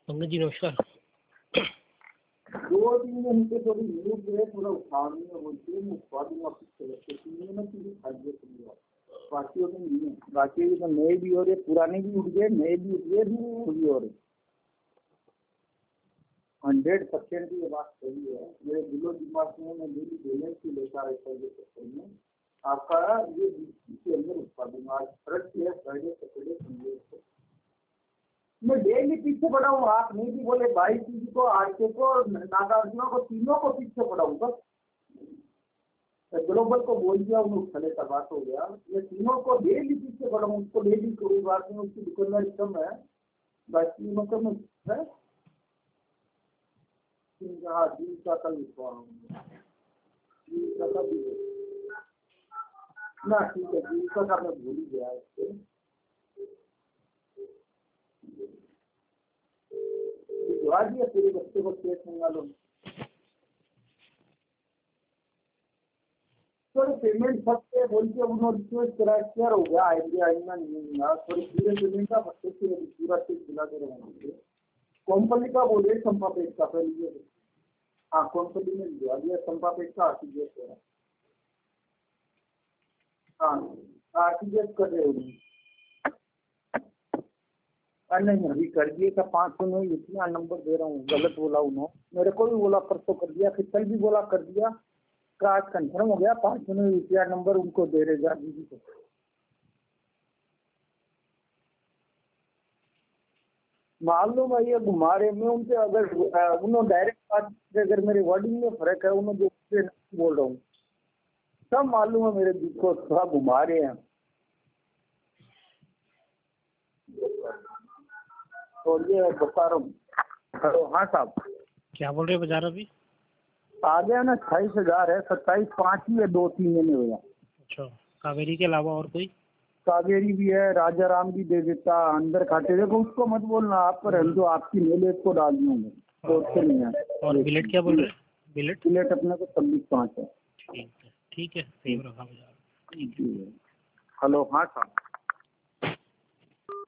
पंकज जी नमस्कार। 2-3 दिन से थोड़ी न्यूज जो है थोड़ा उठानी है, बोलती है उत्पादन वापस चले में चीजें खाइए बाकी तो नहीं है। बाकी तो नए भी हो रहे, पुराने भी उठ गए, नए भी उठ गए, भी हो रहे। 100% की ये बात सही है। मेरे दिलो दिमाग में मैं डेली बैलेंस ही लेता रहता है। आपका ये के अंदर उत्पादन आज फर्क है, फ्राइडे सैटरडे संडे मैं डेली पीछे पड़ा हूँ। आप नहीं भी बोले, भाई जी को, आरके को, नागार्जुन को, तीनों को पीछे पड़ा हूँ। बस ग्लोबल को बोल दिया, उन्हें खड़े का बात हो गया। ये तीनों को डेली पीछे पड़ा हूँ, उसको डेली कोई बात नहीं, उसकी दुकानदारी कम है, बाकी मतलब है। हाँ, दिन का कल ना, ठीक है, दिन का मैं भूल ही गया इससे। पूरे बच्चे को केस मंगा लो। थोड़ी पेमेंट सबसे बोल के उन्होंने रिक्वेस्ट करा, क्या हो गया आइडिया आइना नहीं यार, थोड़ी पूरे पेमेंट का बच्चे से पूरा चेक दिला दे रहे हैं। कंपनी का बोले संपा पेट का पहले। हाँ, कंपनी में दिया अभी संपा पेट का आरटीजीएस है। हाँ, आरटीजीएस कर रहे हो नहीं अभी कर दिए का 500 में इतना नंबर दे रहा हूँ। गलत बोला उन्होंने, मेरे को भी बोला परसों कर दिया, फिर कल भी बोला कर दिया। का आज कंफर्म हो गया, 500 में UPI नंबर उनको दे रहे जा दीदी को। मालूम है ये घुमारे में उनसे, अगर उन्होंने डायरेक्ट बात, अगर मेरे वर्डिंग में फर्क है, उन्होंने जो बोल रहा हूँ सब मालूम है मेरे दिल को, थोड़ा घुमा रहे हैं। तो ये बता रहा हूँ। हेलो, हाँ साहब क्या बोल रहे हैं बाजार अभी? आ गया ना, 28,000 है, 27,500 ही है, 2-3 महीने हो गया। अच्छा, कावेरी के अलावा और कोई? कावेरी भी है, राजा राम भी दे देता अंदर खाते। देखो उसको मत बोलना, आप पर हम जो आपकी मेले को डाल दूंगे तो उससे नहीं है। और बिलेट क्या बोल रहे हैं? बिलेट अपने को 26,500 है। ठीक है, ठीक है, सही रखा बाजार। हेलो, हाँ साहब।